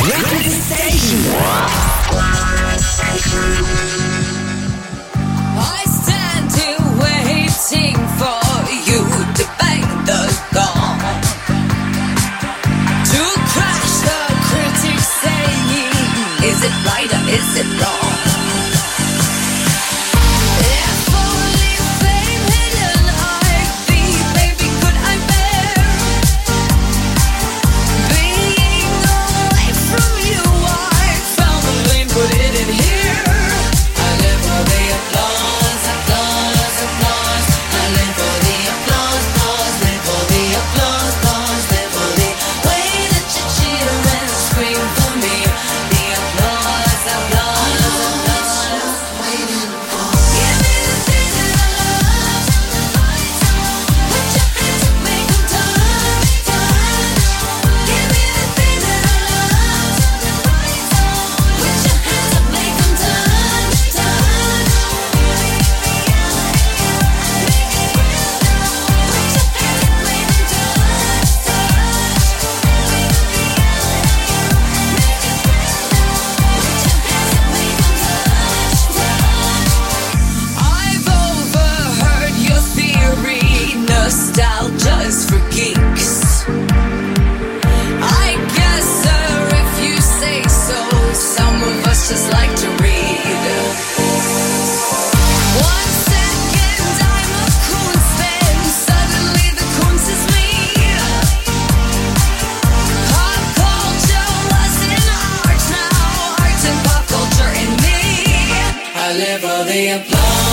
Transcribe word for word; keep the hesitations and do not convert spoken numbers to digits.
I stand here waiting for you to bang the gong, to crash the critics saying, is it right or is it wrong? Nostalgia's for geeks. I guess, sir, if you say so, some of us just like to read. One second I'm a Kunst, then suddenly the Kunst is me. Pop culture was in art, now art and pop culture in me. I live for the applause.